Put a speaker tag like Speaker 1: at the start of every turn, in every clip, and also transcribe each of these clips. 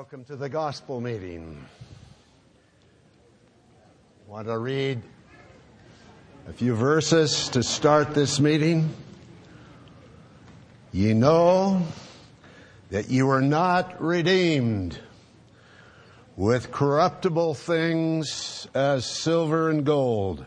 Speaker 1: Welcome to the gospel meeting. I want to read a few verses to start this meeting. Ye know that you were not redeemed with corruptible things as silver and gold,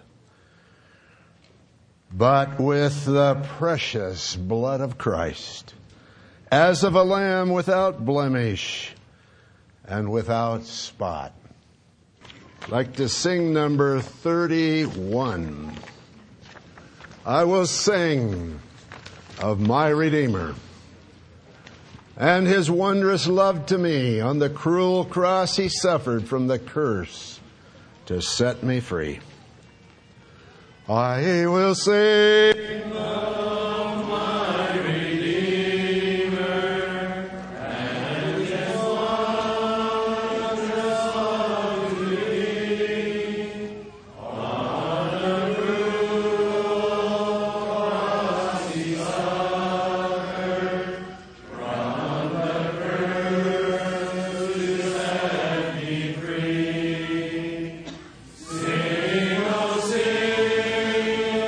Speaker 1: but with the precious blood of Christ, as of a lamb without blemish and without spot. I'd like to sing number 31. I will sing of my Redeemer and His wondrous love to me. On the cruel cross He suffered from the curse to set me free. I will sing of my Redeemer and His wondrous love to me. On the cruel cross He suffered from the curse to set me free. Sing, oh sing,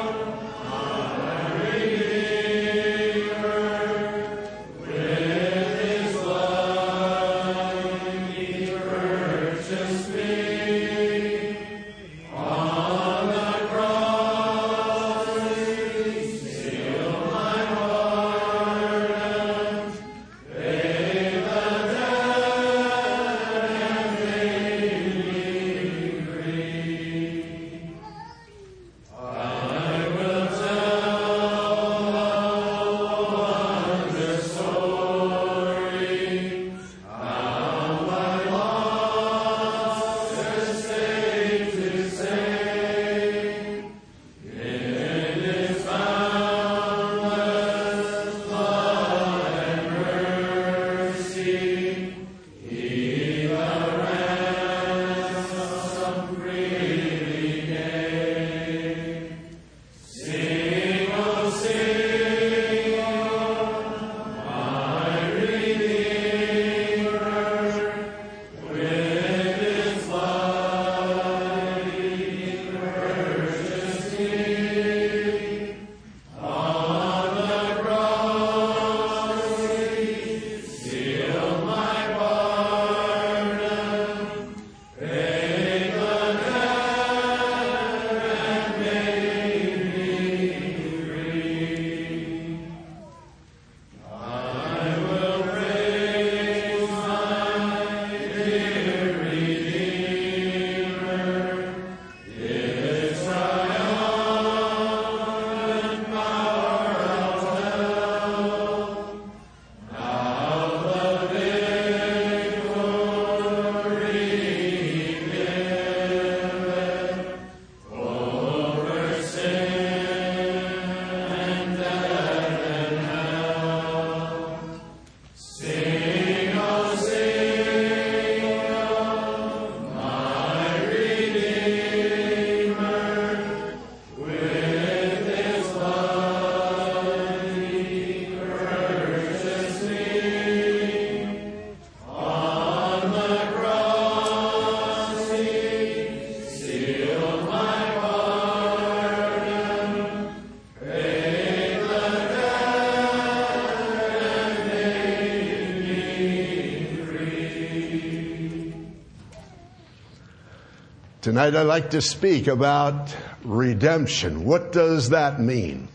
Speaker 1: Tonight I'd like to speak about redemption. What does that mean?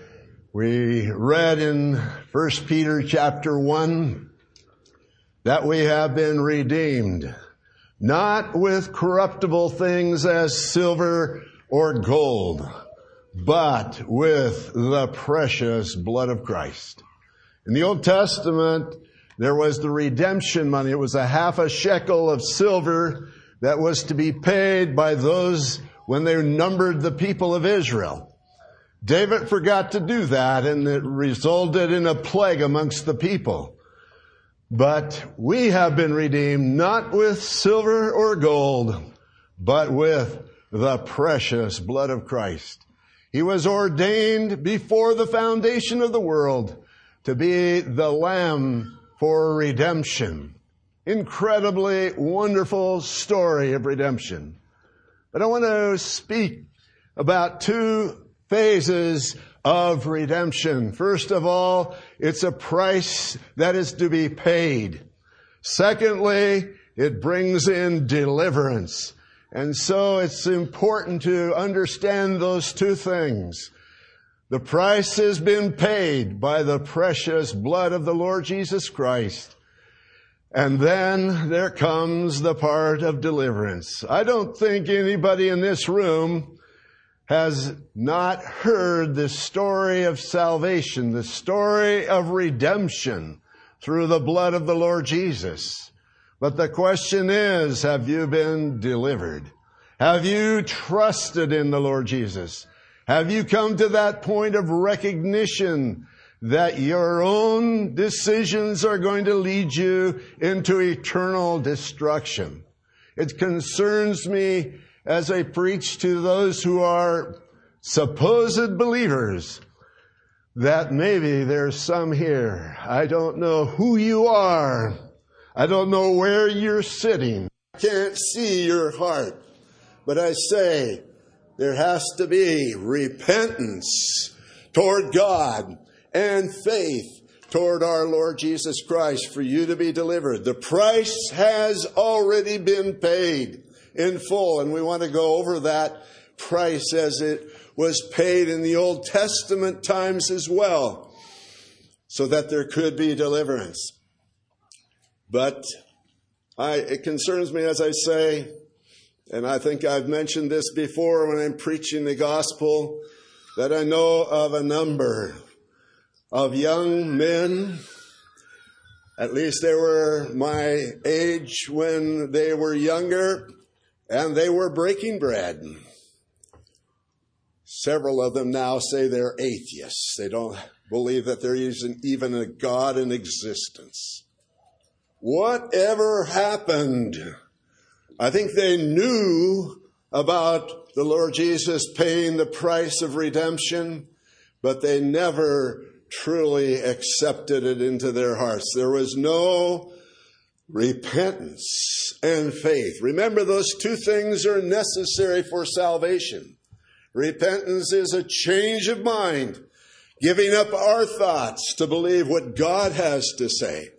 Speaker 1: We read in 1 Peter chapter 1 that we have been redeemed, not with corruptible things as silver or gold, but with the precious blood of Christ. In the Old Testament, there was the redemption money. It was a half a shekel of silver that was to be paid by those when they numbered the people of Israel. David forgot to do that, and it resulted in a plague amongst the people. But we have been redeemed not with silver or gold, but with the precious blood of Christ. He was ordained before the foundation of the world to be the Lamb for redemption. incredibly wonderful story of redemption. But I want to speak about two phases of redemption. First of all, it's a price that is to be paid. Secondly, it brings in deliverance. And so it's important to understand those two things. The price has been paid by the precious blood of the Lord Jesus Christ. And then there comes the part of deliverance. I don't think anybody in this room has not heard the story of salvation, the story of redemption through the blood of the Lord Jesus. But the question is, have you been delivered? Have you trusted in the Lord Jesus? Have you come to that point of recognition that your own decisions are going to lead you into eternal destruction? It concerns me as I preach to those who are supposed believers that maybe there's some here. I don't know who you are. I don't know where you're sitting. I can't see your heart. But I say, there has to be repentance toward God and faith toward our Lord Jesus Christ for you to be delivered. The price has already been paid in full, and we want to go over that price as it was paid in the Old Testament times as well, so that there could be deliverance. But it concerns me, as I say, and I think I've mentioned this before when I'm preaching the gospel, that I know of a number of young men, at least they were my age when they were younger, and they were breaking bread. Several of them now say they're atheists. They don't believe that there isn't even a God in existence. Whatever happened? I think they knew about the Lord Jesus paying the price of redemption, but they never truly accepted it into their hearts. There was no repentance and faith. Remember, those two things are necessary for salvation. Repentance is a change of mind, giving up our thoughts to believe what God has to say.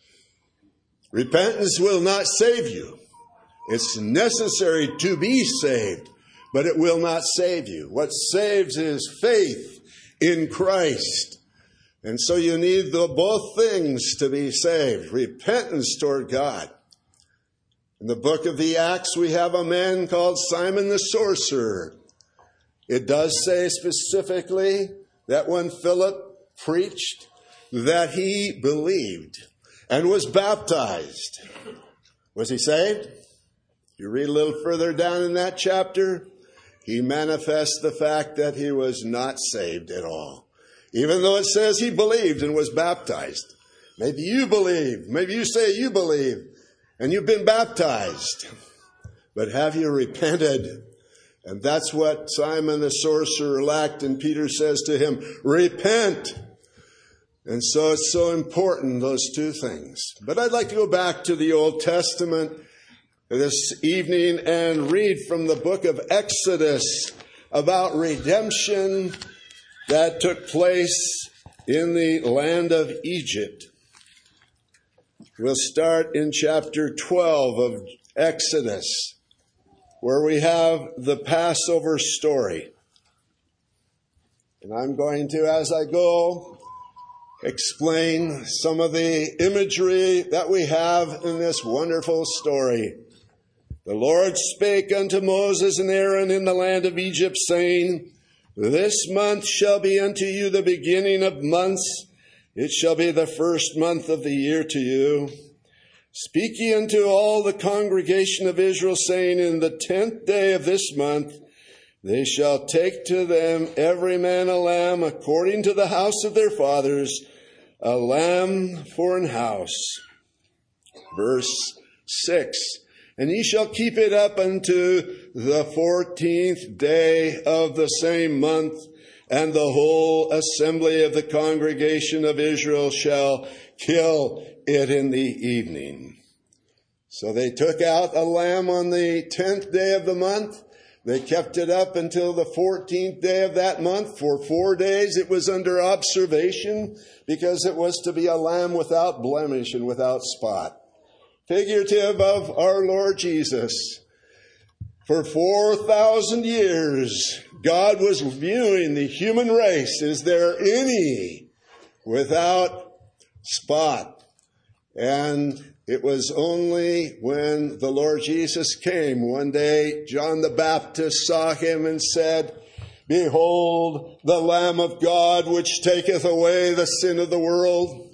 Speaker 1: Repentance will not save you. It's necessary to be saved, but it will not save you. What saves is faith in Christ. And so you need both things to be saved. Repentance toward God. In the book of the Acts, we have a man called Simon the sorcerer. It does say specifically that when Philip preached, that he believed and was baptized. Was he saved? You read a little further down in that chapter, he manifests the fact that he was not saved at all. Even though it says he believed and was baptized. Maybe you believe. Maybe you say you believe and you've been baptized. But have you repented? And that's what Simon the sorcerer lacked. And Peter says to him, repent. And so it's so important, those two things. But I'd like to go back to the Old Testament this evening and read from the book of Exodus about redemption that took place in the land of Egypt. We'll start in chapter 12 of Exodus, where we have the Passover story. And I'm going to, as I go, explain some of the imagery that we have in this wonderful story. The Lord spake unto Moses and Aaron in the land of Egypt, saying, this month shall be unto you the beginning of months. It shall be the first month of the year to you. Speak ye unto all the congregation of Israel, saying, in the 10th day of this month they shall take to them every man a lamb according to the house of their fathers, a lamb for an house. Verse 6. And ye shall keep it up unto the 14th day of the same month, and the whole assembly of the congregation of Israel shall kill it in the evening. So they took out a lamb on the 10th day of the month. They kept it up until the 14th day of that month. For 4 days it was under observation because it was to be a lamb without blemish and without spot. Figurative of our Lord Jesus. For 4,000 years, God was viewing the human race. Is there any without spot? And it was only when the Lord Jesus came one day, John the Baptist saw him and said, "Behold, the Lamb of God, which taketh away the sin of the world."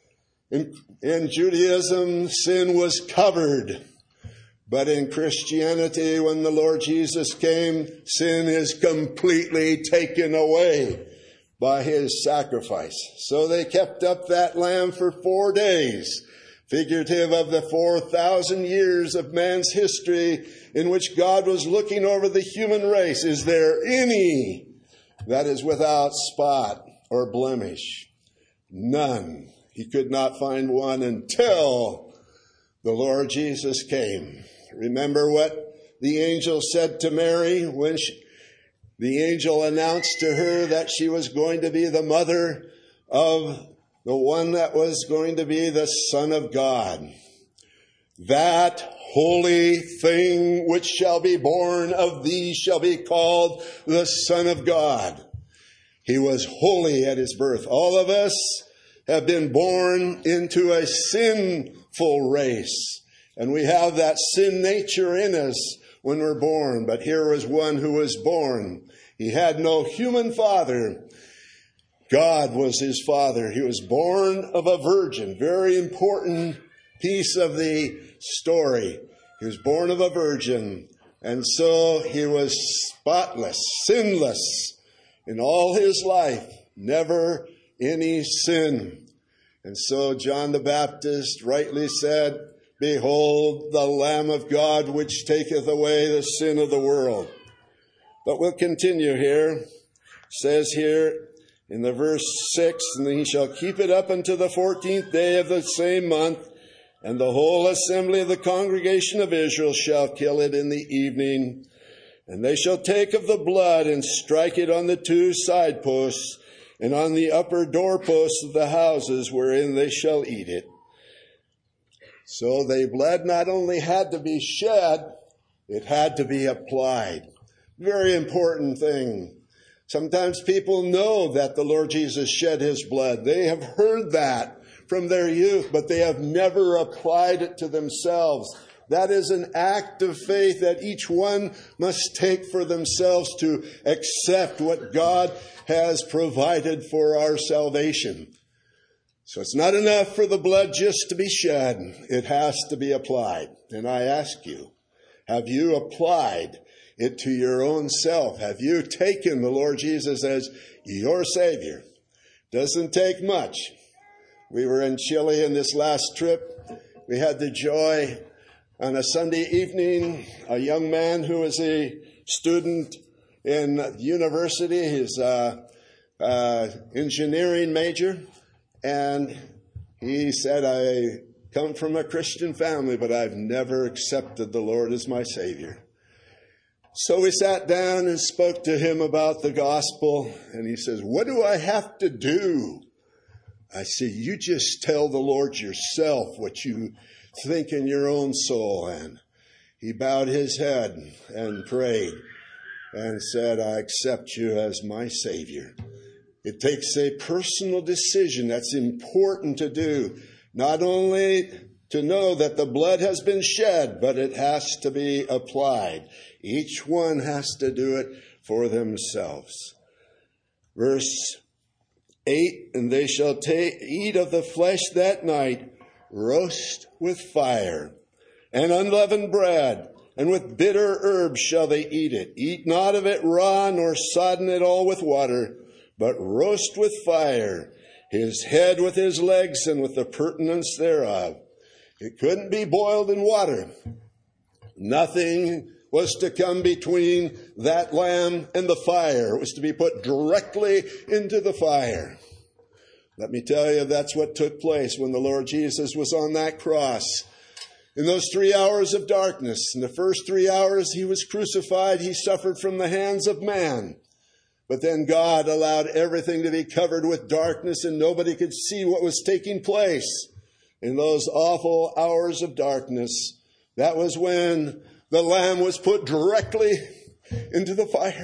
Speaker 1: In Judaism, sin was covered. But in Christianity, when the Lord Jesus came, sin is completely taken away by his sacrifice. So they kept up that lamb for 4 days, figurative of the 4,000 years of man's history in which God was looking over the human race. Is there any that is without spot or blemish? None. He could not find one until the Lord Jesus came. Remember what the angel said to Mary when the angel announced to her that she was going to be the mother of the one that was going to be the Son of God. That holy thing which shall be born of thee shall be called the Son of God. He was holy at his birth. All of us have been born into a sinful race. And we have that sin nature in us when we're born. But here was one who was born. He had no human father. God was his father. He was born of a virgin. Very important piece of the story. He was born of a virgin. And so he was spotless, sinless in all his life. Never any sin. And so John the Baptist rightly said, "Behold, the Lamb of God, which taketh away the sin of the world." But we'll continue here. It says here in the verse 6, "And he shall keep it up unto the 14th day of the same month, and the whole assembly of the congregation of Israel shall kill it in the evening. And they shall take of the blood and strike it on the 2 side posts and on the upper doorposts of the houses wherein they shall eat it." So the blood not only had to be shed, it had to be applied. Very important thing. Sometimes people know that the Lord Jesus shed his blood. They have heard that from their youth, but they have never applied it to themselves. That is an act of faith that each one must take for themselves to accept what God has provided for our salvation. So it's not enough for the blood just to be shed. It has to be applied. And I ask you, have you applied it to your own self? Have you taken the Lord Jesus as your Savior? Doesn't take much. We were in Chile in this last trip. We had the joy on a Sunday evening, a young man who was a student in university, his engineering major, and he said, "I come from a Christian family, but I've never accepted the Lord as my Savior." So we sat down and spoke to him about the gospel, and he says, "What do I have to do?" I said, "You just tell the Lord yourself what you think in your own soul." And he bowed his head and prayed and said, "I accept you as my Savior." It takes a personal decision that's important to do. Not only to know that the blood has been shed, but it has to be applied. Each one has to do it for themselves. Verse 8, "And they shall eat of the flesh that night, roast with fire, and unleavened bread, and with bitter herbs shall they eat it. Eat not of it raw, nor sodden it all with water, but roast with fire, his head with his legs, and with the purtenance thereof." It couldn't be boiled in water. Nothing was to come between that lamb and the fire. It was to be put directly into the fire. Let me tell you, that's what took place when the Lord Jesus was on that cross. In those 3 hours of darkness, in the first 3 hours he was crucified, he suffered from the hands of man. But then God allowed everything to be covered with darkness and nobody could see what was taking place in those awful hours of darkness. That was when the Lamb was put directly into the fire.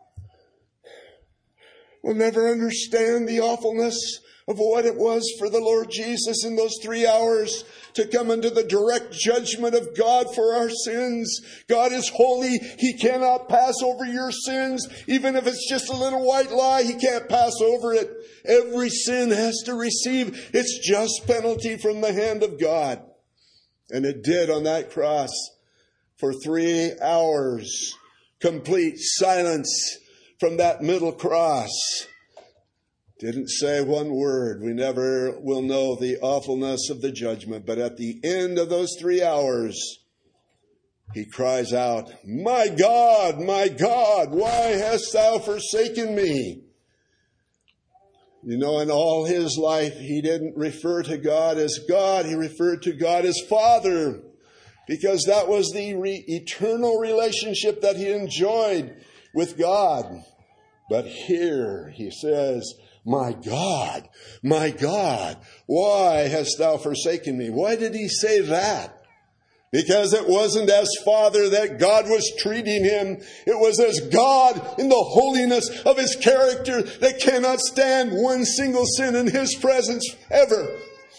Speaker 1: We'll never understand the awfulness of what it was for the Lord Jesus in those 3 hours to come into the direct judgment of God for our sins. God is holy. He cannot pass over your sins. Even if it's just a little white lie, he can't pass over it. Every sin has to receive its just penalty from the hand of God. And it did on that cross for 3 hours. Complete silence from that middle cross. Didn't say one word. We never will know the awfulness of the judgment. But at the end of those 3 hours, he cries out, my God, why hast thou forsaken me? You know, in all his life, he didn't refer to God as God. He referred to God as Father, because that was the eternal relationship that he enjoyed with God. But here he says, my God, why hast thou forsaken me? Why did he say that? Because it wasn't as Father that God was treating him. It was as God in the holiness of his character that cannot stand one single sin in his presence ever.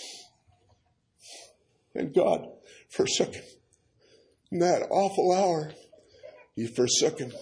Speaker 1: And God forsook him. In that awful hour, he forsook him.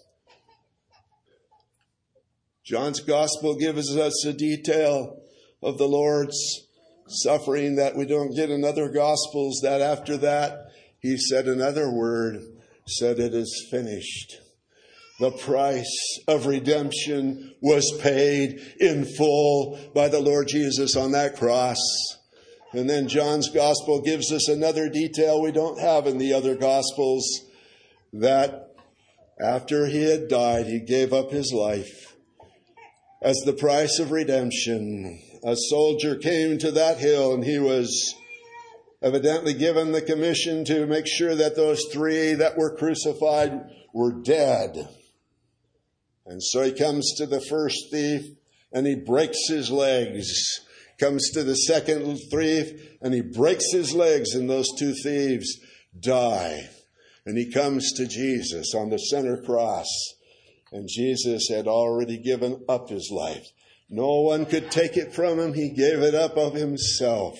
Speaker 1: John's gospel gives us a detail of the Lord's suffering that we don't get in other gospels, that after that he said another word, said it is finished. The price of redemption was paid in full by the Lord Jesus on that cross. And then John's gospel gives us another detail we don't have in the other gospels, that after he had died, he gave up his life. As the price of redemption, a soldier came to that hill and he was evidently given the commission to make sure that those 3 that were crucified were dead. And so he comes to the first thief and he breaks his legs. Comes to the second thief and he breaks his legs, and those 2 thieves die. And he comes to Jesus on the center cross. And Jesus had already given up his life. No one could take it from him. He gave it up of himself.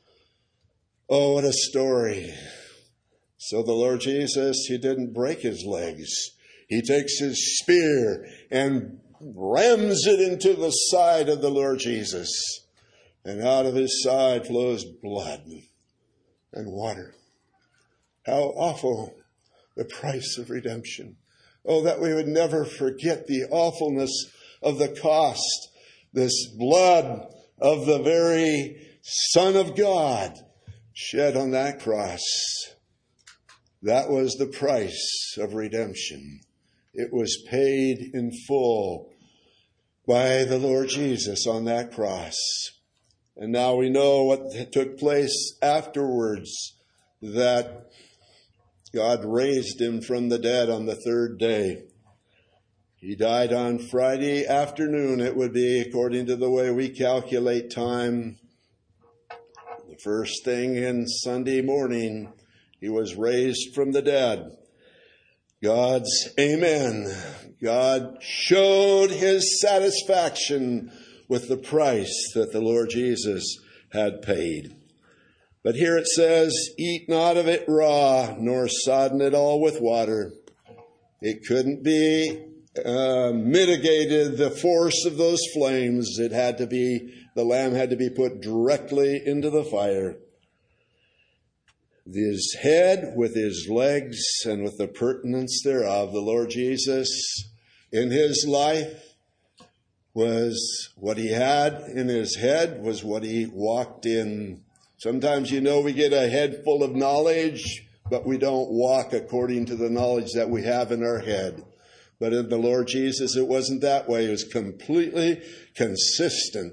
Speaker 1: Oh, what a story. So the Lord Jesus, he didn't break his legs. He takes his spear and rams it into the side of the Lord Jesus. And out of his side flows blood and water. How awful the price of redemption. Oh, that we would never forget the awfulness of the cost. This blood of the very Son of God shed on that cross. That was the price of redemption. It was paid in full by the Lord Jesus on that cross. And now we know what took place afterwards, that God raised him from the dead on the 3rd day. He died on Friday afternoon. It would be, according to the way we calculate time, the first thing in Sunday morning, he was raised from the dead. God's amen. God showed his satisfaction with the price that the Lord Jesus had paid. But here it says, eat not of it raw, nor sodden it all with water. It couldn't be mitigated, the force of those flames. It had to be, the lamb had to be put directly into the fire. His head with his legs and with the pertinence thereof, the Lord Jesus in his life was what he had in his head, was what he walked in. Sometimes, we get a head full of knowledge, but we don't walk according to the knowledge that we have in our head. But in the Lord Jesus, it wasn't that way. It was completely consistent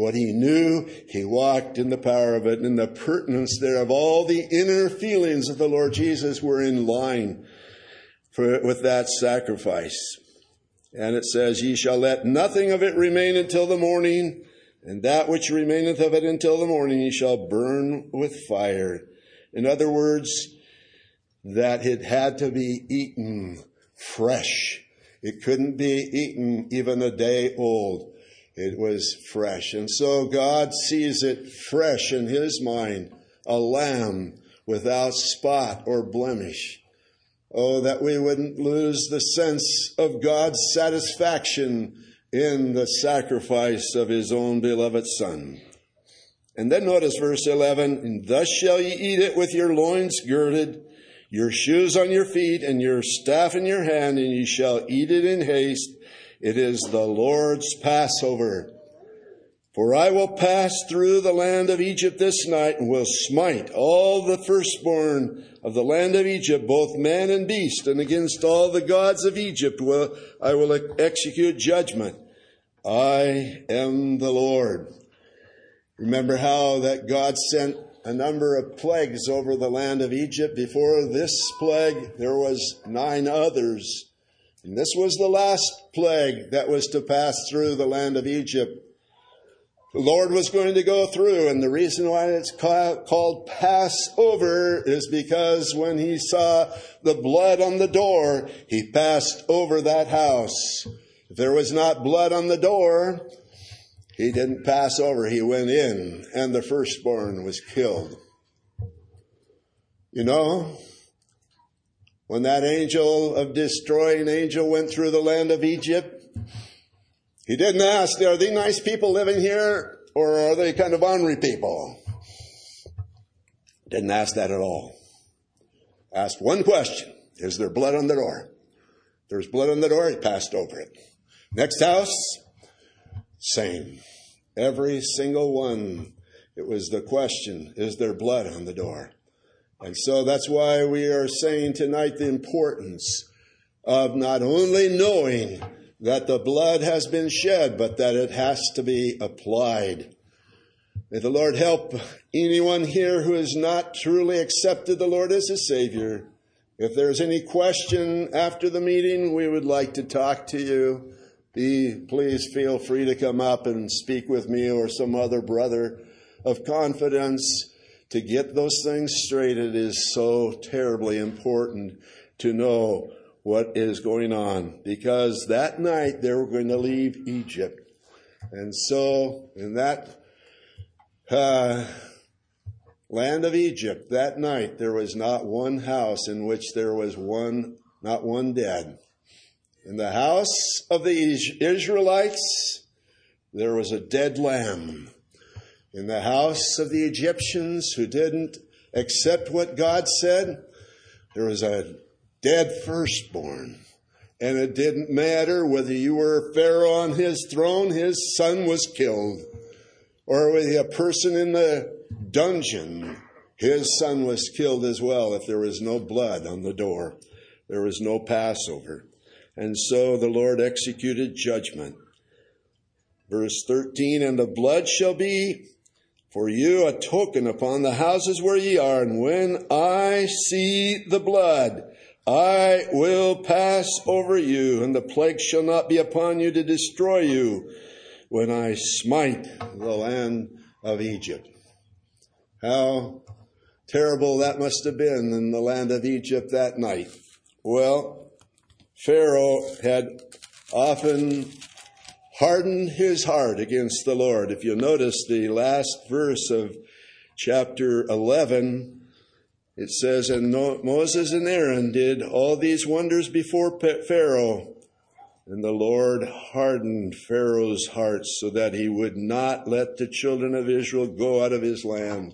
Speaker 1: what he knew, he walked in the power of it, and the pertinence there of all the inner feelings of the Lord Jesus were in line with that sacrifice. And it says, ye shall let nothing of it remain until the morning, and that which remaineth of it until the morning ye shall burn with fire. In other words, that it had to be eaten fresh. It couldn't be eaten even a day old. It was fresh. And so God sees it fresh in his mind, a lamb without spot or blemish. Oh, that we wouldn't lose the sense of God's satisfaction in the sacrifice of his own beloved Son. And then notice verse 11, and thus shall ye eat it with your loins girded, your shoes on your feet, and your staff in your hand, and ye shall eat it in haste. It is the Lord's Passover. For I will pass through the land of Egypt this night, and will smite all the firstborn of the land of Egypt, both man and beast, and against all the gods of Egypt I will execute judgment. I am the Lord. Remember how that God sent a number of plagues over the land of Egypt. Before this plague, there was 9 others. And this was the last plague that was to pass through the land of Egypt. The Lord was going to go through, and the reason why it's called Passover is because when he saw the blood on the door, he passed over that house. If there was not blood on the door, he didn't pass over. He went in, and the firstborn was killed. You know, when that destroying angel went through the land of Egypt, he didn't ask, are they nice people living here, or are they kind of ornery people? Didn't ask that at all. Asked one question, is there blood on the door? If there's blood on the door, he passed over it. Next house, same. Every single one, it was the question, is there blood on the door? And so that's why we are saying tonight the importance of not only knowing that the blood has been shed, but that it has to be applied. May the Lord help anyone here who has not truly accepted the Lord as his Savior. If there's any question after the meeting, we would like to talk to you. Please feel free to come up and speak with me or some other brother of confidence to get those things straight. It is so terribly important to know what is going on, because that night they were going to leave Egypt. And so in that land of Egypt, that night there was not one house in which there was not one dead. In the house of the Israelites, there was a dead lamb. In the house of the Egyptians who didn't accept what God said, there was a dead firstborn. And it didn't matter whether you were Pharaoh on his throne, his son was killed. Or whether a person in the dungeon, his son was killed as well. If there was no blood on the door, there was no Passover. And so the Lord executed judgment. Verse 13, and the blood shall be for you a token upon the houses where ye are. And when I see the blood, I will pass over you, and the plague shall not be upon you to destroy you when I smite the land of Egypt. How terrible that must have been in the land of Egypt that night. Well, Pharaoh had often hardened his heart against the Lord. If you notice the last verse of chapter 11, it says, and Moses and Aaron did all these wonders before Pharaoh, and the Lord hardened Pharaoh's heart so that he would not let the children of Israel go out of his land.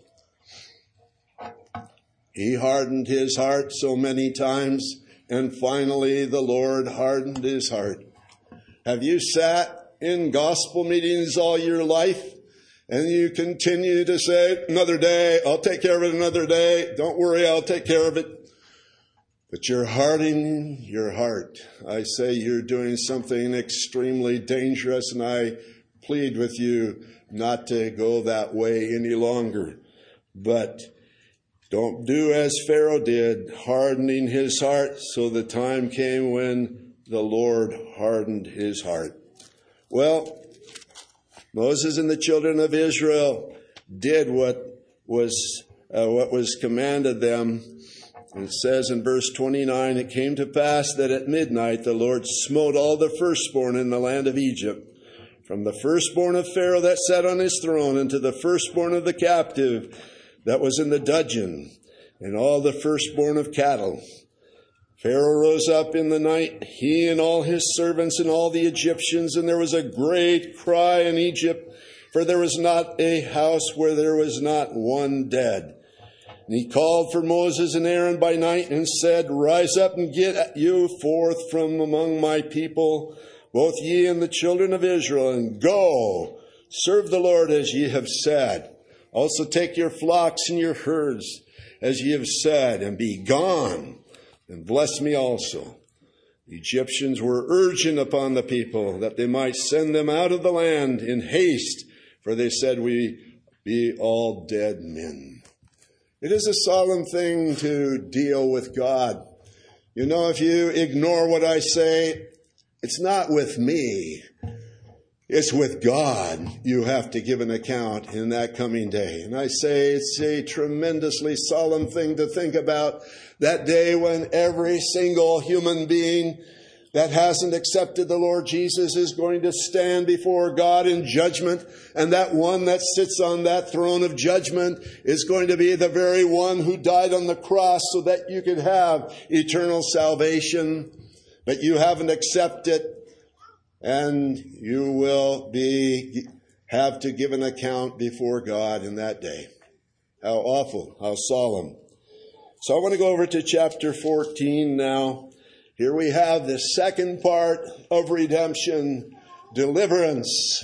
Speaker 1: He hardened his heart so many times, and finally the Lord hardened his heart. Have you sat in gospel meetings all your life, and you continue to say, another day, I'll take care of it another day. Don't worry, I'll take care of it. But you're hardening your heart. I say you're doing something extremely dangerous, and I plead with you not to go that way any longer. But don't do as Pharaoh did, hardening his heart. So the time came when the Lord hardened his heart. Well, Moses and the children of Israel did what was commanded them. And it says in verse 29, it came to pass that at midnight the Lord smote all the firstborn in the land of Egypt, from the firstborn of Pharaoh that sat on his throne, and to the firstborn of the captive that was in the dungeon, and all the firstborn of cattle. Pharaoh rose up in the night, he and all his servants and all the Egyptians, and there was a great cry in Egypt, for there was not a house where there was not one dead. And he called for Moses and Aaron by night and said, Rise up and get you forth from among my people, both ye and the children of Israel, and go, serve the Lord as ye have said. Also take your flocks and your herds as ye have said, and be gone, and bless me also. The Egyptians were urgent upon the people that they might send them out of the land in haste, for they said, We be all dead men. It is a solemn thing to deal with God. You know, if you ignore what I say, it's not with me. It's with God you have to give an account in that coming day. And I say it's a tremendously solemn thing to think about, that day when every single human being that hasn't accepted the Lord Jesus is going to stand before God in judgment. And that one that sits on that throne of judgment is going to be the very one who died on the cross so that you could have eternal salvation. But you haven't accepted, and you will have to give an account before God in that day. How awful, how solemn. So I want to go over to chapter 14 now. Here we have the second part of redemption, deliverance.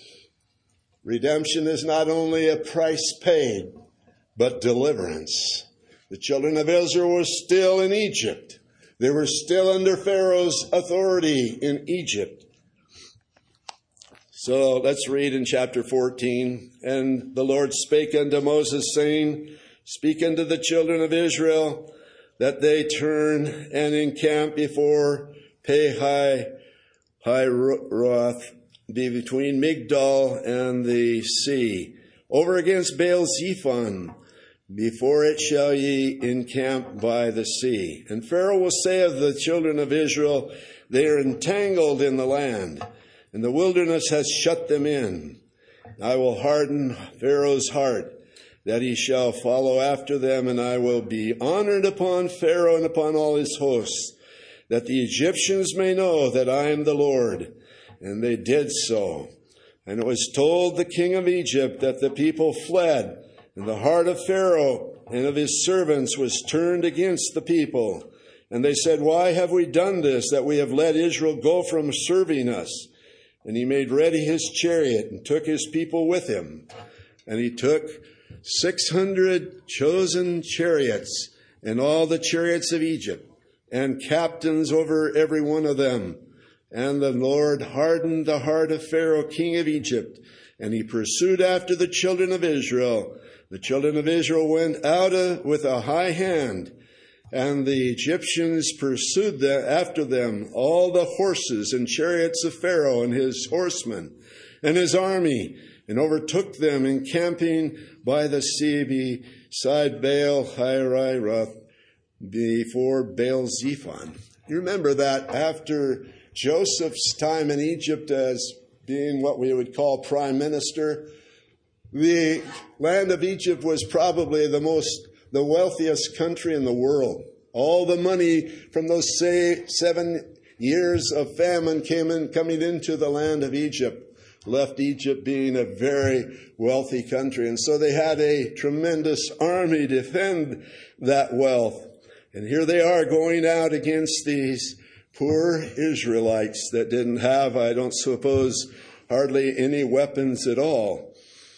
Speaker 1: Redemption is not only a price paid, but deliverance. The children of Israel were still in Egypt. They were still under Pharaoh's authority in Egypt. So let's read in chapter 14. And the Lord spake unto Moses, saying, Speak unto the children of Israel, that they turn and encamp before Pi-hahiroth, be between Migdol and the sea, over against Baal-zephon, before it shall ye encamp by the sea. And Pharaoh will say of the children of Israel, They are entangled in the land, and the wilderness has shut them in. I will harden Pharaoh's heart, that he shall follow after them, and I will be honored upon Pharaoh and upon all his hosts, that the Egyptians may know that I am the Lord. And they did so. And it was told the king of Egypt that the people fled, and the heart of Pharaoh and of his servants was turned against the people. And they said, Why have we done this, that we have let Israel go from serving us? And he made ready his chariot and took his people with him. And he took 600 chosen chariots, and all the chariots of Egypt, and captains over every one of them. And the Lord hardened the heart of Pharaoh, king of Egypt, and he pursued after the children of Israel. The children of Israel went out with a high hand, and the Egyptians pursued after them all the horses and chariots of Pharaoh and his horsemen and his army, and overtook them encamping by the sea beside Baal-hahiroth, before Baal-zephon. You remember that after Joseph's time in Egypt as being what we would call prime minister, the land of Egypt was probably the wealthiest country in the world. All the money from those 7 years of famine coming into the land of Egypt left Egypt being a very wealthy country. And so they had a tremendous army defend that wealth. And here they are going out against these poor Israelites that didn't have, I don't suppose, hardly any weapons at all.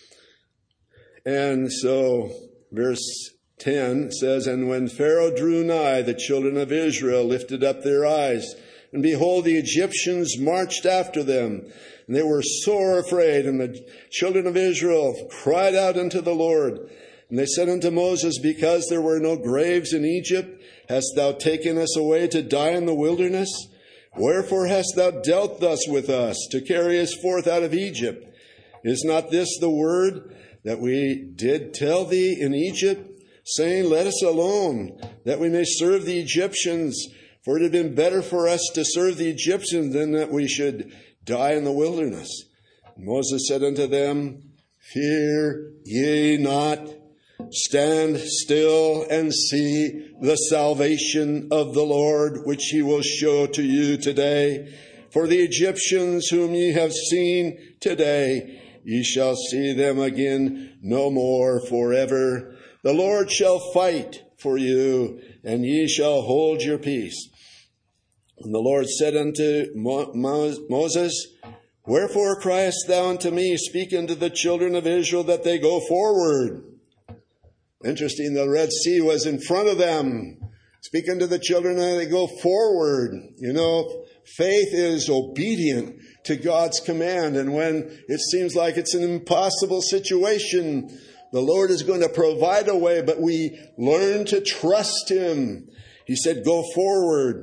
Speaker 1: And so verse 10 says, And when Pharaoh drew nigh, the children of Israel lifted up their eyes, And behold, the Egyptians marched after them, and they were sore afraid. And the children of Israel cried out unto the Lord. And they said unto Moses, because there were no graves in Egypt, hast thou taken us away to die in the wilderness? Wherefore hast thou dealt thus with us, to carry us forth out of Egypt? Is not this the word that we did tell thee in Egypt, saying, let us alone, that we may serve the Egyptians? For it had been better for us to serve the Egyptians than that we should die in the wilderness. And Moses said unto them, fear ye not. Stand still and see the salvation of the Lord, which he will show to you today. For the Egyptians whom ye have seen today, ye shall see them again no more forever. The Lord shall fight for you, and ye shall hold your peace. And the Lord said unto Moses, wherefore criest thou unto me? Speak unto the children of Israel that they go forward. Interesting, the Red Sea was in front of them. Speak unto the children that they go forward. You know, faith is obedient to God's command. And when it seems like it's an impossible situation, the Lord is going to provide a way, but we learn to trust him. He said, go forward.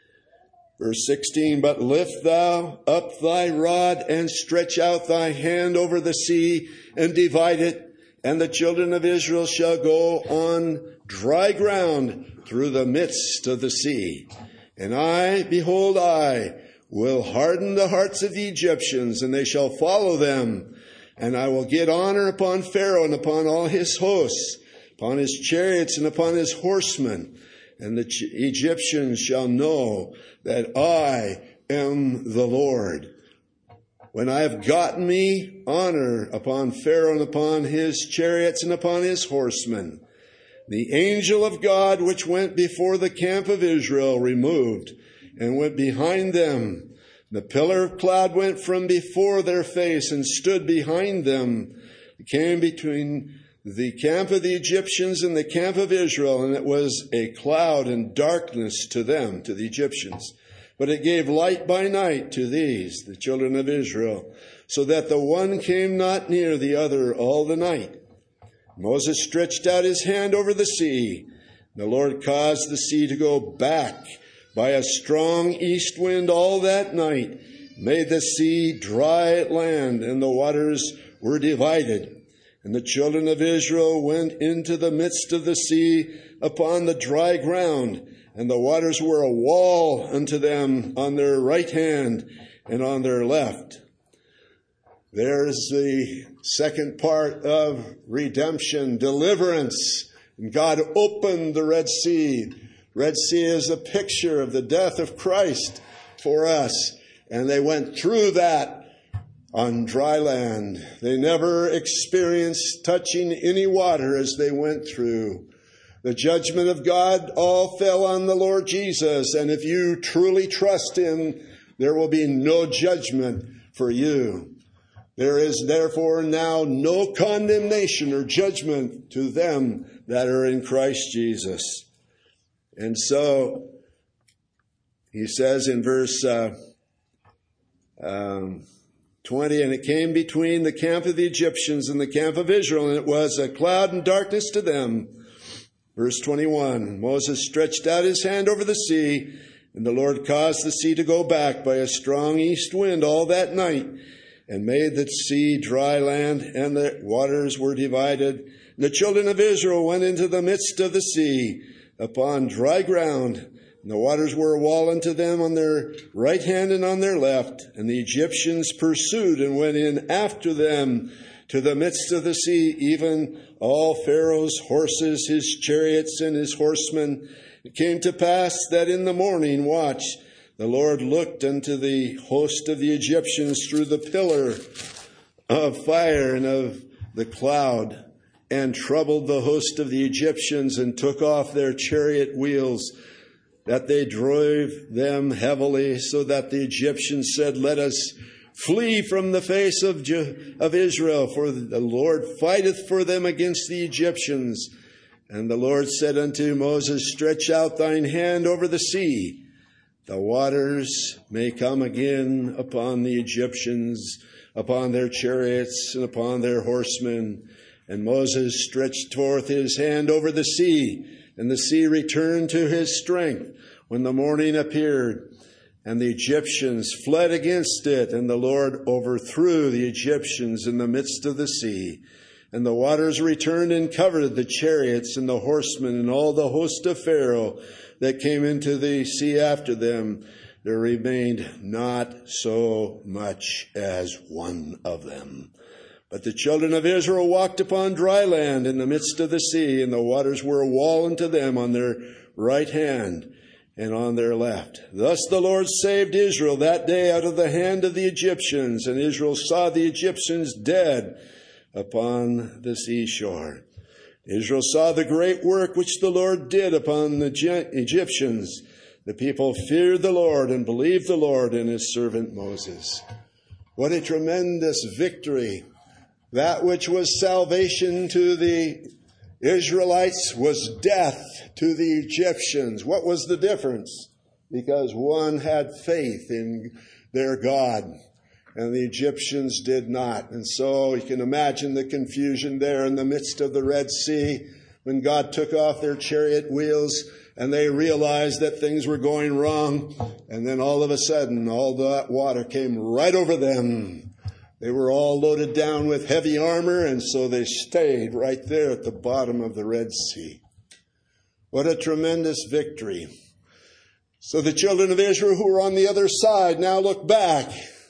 Speaker 1: Verse 16, but lift thou up thy rod and stretch out thy hand over the sea and divide it. And the children of Israel shall go on dry ground through the midst of the sea. And I, behold, I will harden the hearts of the Egyptians, and they shall follow them. And I will get honor upon Pharaoh and upon all his hosts, upon his chariots and upon his horsemen. And the Egyptians shall know that I am the Lord. When I have gotten me honor upon Pharaoh and upon his chariots and upon his horsemen, the angel of God which went before the camp of Israel removed and went behind them. The pillar of cloud went from before their face and stood behind them. It came between the camp of the Egyptians and the camp of Israel, and it was a cloud and darkness to them, to the Egyptians. But it gave light by night to these, the children of Israel, so that the one came not near the other all the night. Moses stretched out his hand over the sea. The Lord caused the sea to go back by a strong east wind all that night, made the sea dry at land, and the waters were divided. And the children of Israel went into the midst of the sea upon the dry ground, and the waters were a wall unto them on their right hand and on their left. There's the second part of redemption, deliverance. And God opened the Red Sea. Red Sea is a picture of the death of Christ for us. And they went through that on dry land. They never experienced touching any water as they went through. The judgment of God all fell on the Lord Jesus. And if you truly trust him, there will be no judgment for you. There is therefore now no condemnation or judgment to them that are in Christ Jesus. And so he says in verse 20, and it came between the camp of the Egyptians and the camp of Israel, and it was a cloud and darkness to them. Verse 21, Moses stretched out his hand over the sea, and the Lord caused the sea to go back by a strong east wind all that night, and made the sea dry land, and the waters were divided. And the children of Israel went into the midst of the sea upon dry ground, and the waters were a wall unto them on their right hand and on their left. And the Egyptians pursued and went in after them to the midst of the sea, even all Pharaoh's horses, his chariots, and his horsemen. It came to pass that in the morning watch the Lord looked unto the host of the Egyptians through the pillar of fire and of the cloud, and troubled the host of the Egyptians, and took off their chariot wheels, that they drove them heavily, so that the Egyptians said, let us flee from the face of Israel, for the Lord fighteth for them against the Egyptians. And the Lord said unto Moses, stretch out thine hand over the sea,
Speaker 2: the waters may come again upon the Egyptians, upon their chariots and upon their horsemen. And Moses stretched forth his hand over the sea, and the sea returned to his strength when the morning appeared. And the Egyptians fled against it, and the Lord overthrew the Egyptians in the midst of the sea. And the waters returned and covered the chariots and the horsemen and all the host of Pharaoh that came into the sea after them. There remained not so much as one of them. But the children of Israel walked upon dry land in the midst of the sea, and the waters were a wall unto them on their right hand and on their left. Thus the Lord saved Israel that day out of the hand of the Egyptians, and Israel saw the Egyptians dead upon the seashore. Israel saw the great work which the Lord did upon the Egyptians. The people feared the Lord and believed the Lord and his servant Moses. What a tremendous victory. That which was salvation to the Israelites was death to the Egyptians. What was the difference? Because one had faith in their God, and the Egyptians did not. And so you can imagine the confusion there in the midst of the Red Sea when God took off their chariot wheels and they realized that things were going wrong. And then all of a sudden, all that water came right over them. They were all loaded down with heavy armor, and so they stayed right there at the bottom of the Red Sea. What a tremendous victory. So the children of Israel who were on the other side now look back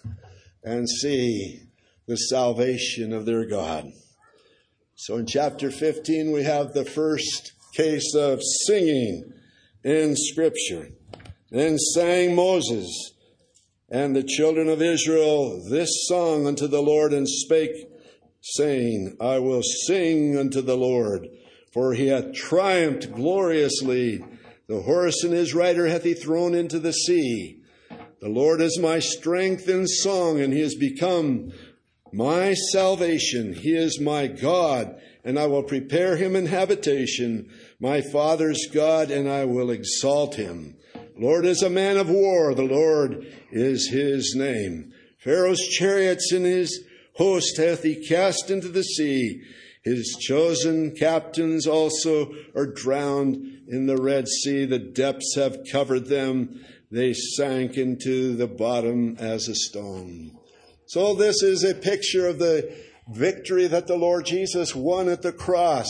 Speaker 2: and see the salvation of their God. So in chapter 15, we have the first case of singing in Scripture. Then sang Moses and the children of Israel this song unto the Lord, and spake, saying, I will sing unto the Lord, for he hath triumphed gloriously. The horse and his rider hath he thrown into the sea. The Lord is my strength and song, and he is become my salvation. He is my God, and I will prepare him an habitation, my father's God, and I will exalt him. Lord is a man of war, the Lord is his name. Pharaoh's chariots and his host hath he cast into the sea. His chosen captains also are drowned in the Red Sea. The depths have covered them. They sank into the bottom as a stone. So this is a picture of the victory that the Lord Jesus won at the cross.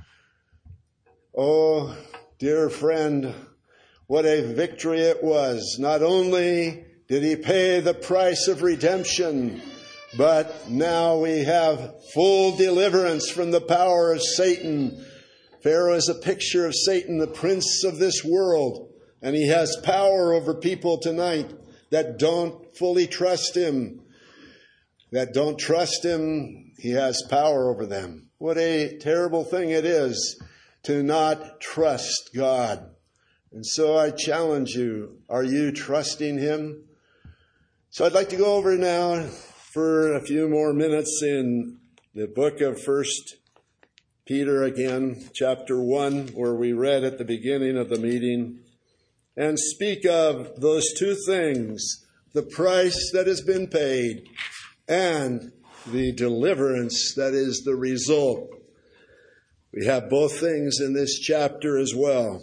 Speaker 2: Oh, dear friend, what a victory it was. Not only did he pay the price of redemption, but now we have full deliverance from the power of Satan. Pharaoh is a picture of Satan, the prince of this world. And he has power over people tonight that don't fully trust him. That don't trust him, he has power over them. What a terrible thing it is to not trust God. And so I challenge you, are you trusting him? So I'd like to go over now for a few more minutes in the book of 1 Peter again, chapter 1, where we read at the beginning of the meeting, and speak of those two things, the price that has been paid and the deliverance that is the result. We have both things in this chapter as well.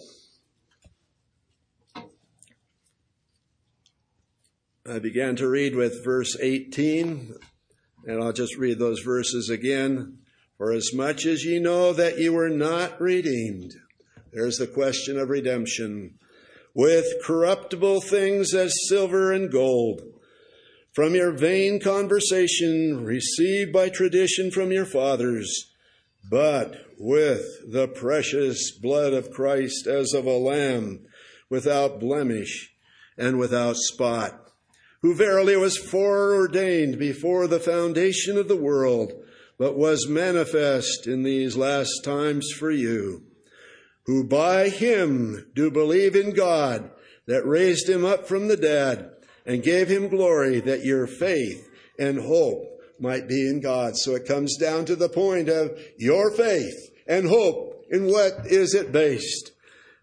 Speaker 2: I began to read with verse 18, and I'll just read those verses again. For as much as ye know that ye were not redeemed, there's the question of redemption, with corruptible things as silver and gold, from your vain conversation received by tradition from your fathers, but with the precious blood of Christ as of a lamb, without blemish and without spot, who verily was foreordained before the foundation of the world, but was manifest in these last times for you, who by him do believe in God, that raised him up from the dead, and gave him glory, that your faith and hope might be in God. So it comes down to the point of your faith and hope. In what is it based?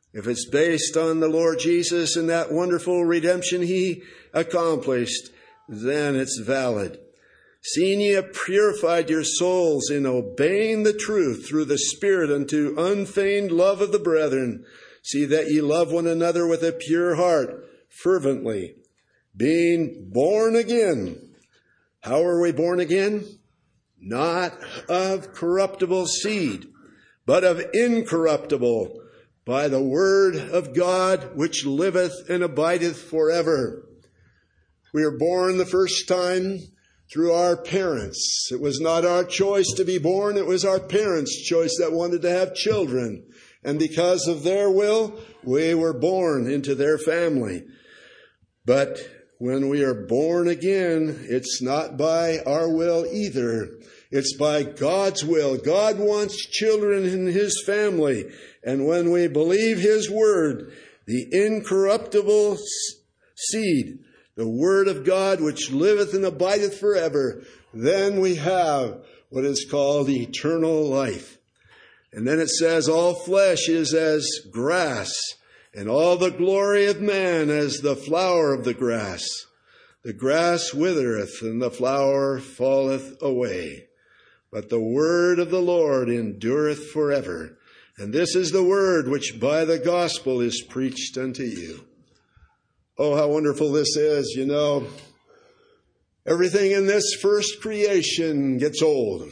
Speaker 2: if it's based on the Lord Jesus and that wonderful redemption he accomplished, then it's valid. Seeing ye have purified your souls in obeying the truth through the Spirit unto unfeigned love of the brethren, see that ye love one another with a pure heart, fervently, being born again. How are we born again? Not of corruptible seed, but of incorruptible, by the word of God, which liveth and abideth forever. We are born the first time through our parents. It was not our choice to be born. It was our parents' choice that wanted to have children. And because of their will, we were born into their family. But when we are born again, it's not by our will either. It's by God's will. God wants children in his family. And when we believe his word, the incorruptible seed, the word of God which liveth and abideth forever, then we have what is called eternal life. And then it says, all flesh is as grass, and all the glory of man as the flower of the grass. The grass withereth, and the flower falleth away. But the word of the Lord endureth forever. And this is the word which by the gospel is preached unto you. Oh, how wonderful this is. You know, everything in this first creation gets old.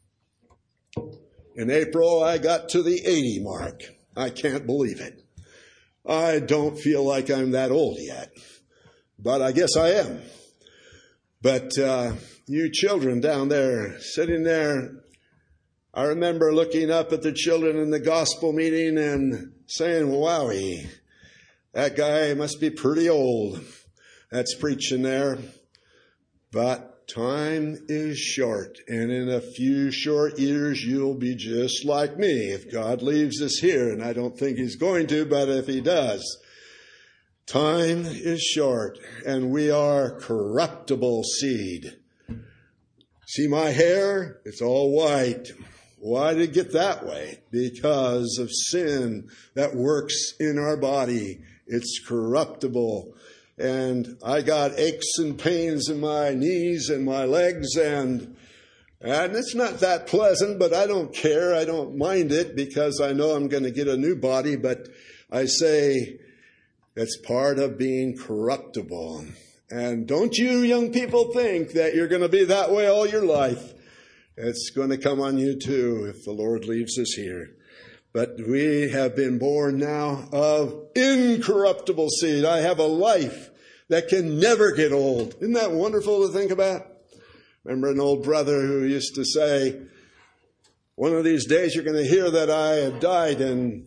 Speaker 2: In April, I got to the 80 mark. I can't believe it. I don't feel like I'm that old yet, but I guess I am. But you children down there, sitting there, I remember looking up at the children in the gospel meeting and saying, wowie, that guy must be pretty old. That's preaching there. But time is short, and in a few short years, you'll be just like me if God leaves us here. And I don't think he's going to, but if he does, time is short, and we are corruptible seed. See my hair? It's all white. Why did it get that way? Because of sin that works in our body. It's corruptible. And I got aches and pains in my knees and my legs, and it's not that pleasant, but I don't care. I don't mind it because I know I'm going to get a new body. But I say it's part of being corruptible. And don't you young people think that you're going to be that way all your life. It's going to come on you too if the Lord leaves us here. But we have been born now of incorruptible seed. I have a life that can never get old. Isn't that wonderful to think about? Remember an old brother who used to say, one of these days you're going to hear that I have died, and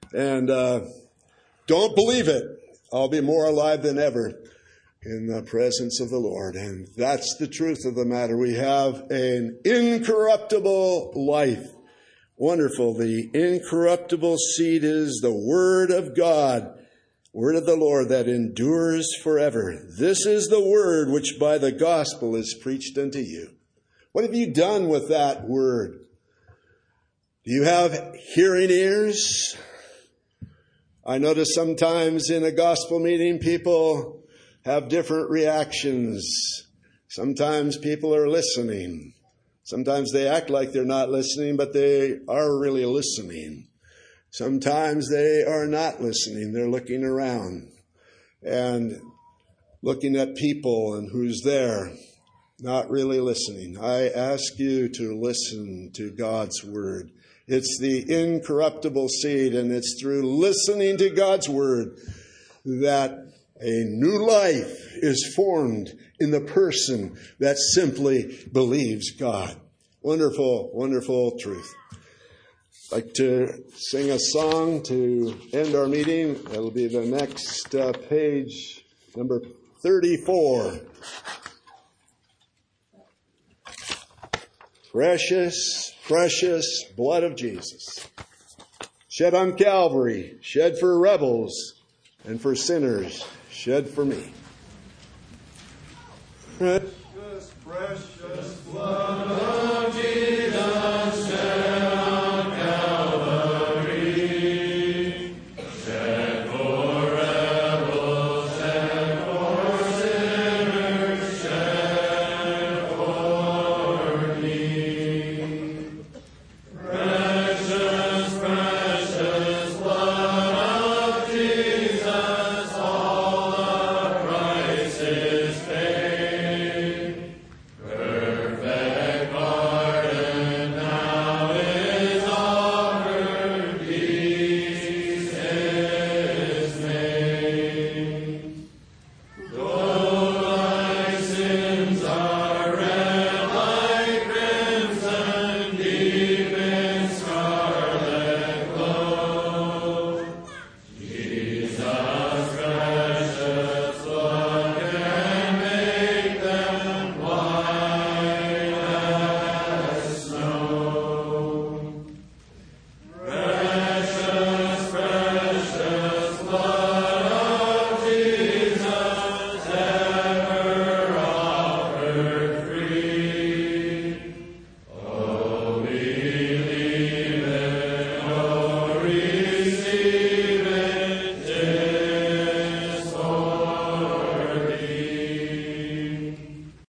Speaker 2: don't believe it. I'll be more alive than ever in the presence of the Lord. And that's the truth of the matter. We have an incorruptible life. Wonderful. The incorruptible seed is the word of God, word of the Lord that endures forever. This is the word which by the gospel is preached unto you. What have you done with that word? Do you have hearing ears? I notice sometimes in a gospel meeting, people have different reactions. Sometimes people are listening. Sometimes they act like they're not listening, but they are really listening. Sometimes they are not listening. They're looking around and looking at people and who's there, not really listening. I ask you to listen to God's word. It's the incorruptible seed, and it's through listening to God's word that a new life is formed in the person that simply believes God. Wonderful, wonderful truth. I'd like to sing a song to end our meeting. It'll be the next page, number 34. Precious, precious blood of Jesus, shed on Calvary, shed for rebels and for sinners, shed for me. Precious, precious blood of